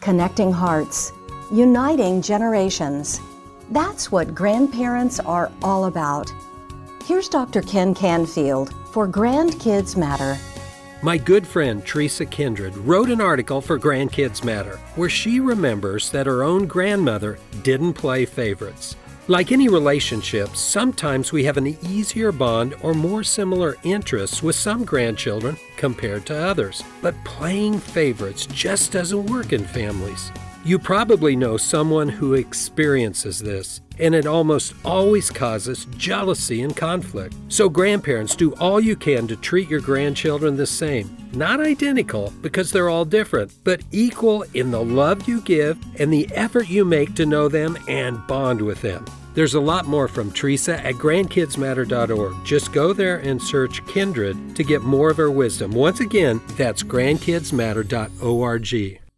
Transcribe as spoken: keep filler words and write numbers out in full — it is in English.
connecting hearts, uniting generations. That's what grandparents are all about. Here's Doctor Ken Canfield for Grandkids Matter. My good friend Teresa Kindred wrote an article for Grandkids Matter where she remembers that her own grandmother didn't play favorites. Like any relationship, sometimes we have an easier bond or more similar interests with some grandchildren compared to others. But playing favorites just doesn't work in families. You probably know someone who experiences this, and it almost always causes jealousy and conflict. So grandparents, do all you can to treat your grandchildren the same. Not identical, because they're all different, but equal in the love you give and the effort you make to know them and bond with them. There's a lot more from Teresa at grandkids matter dot org. Just go there and search Kindred to get more of her wisdom. Once again, that's grandkids matter dot org.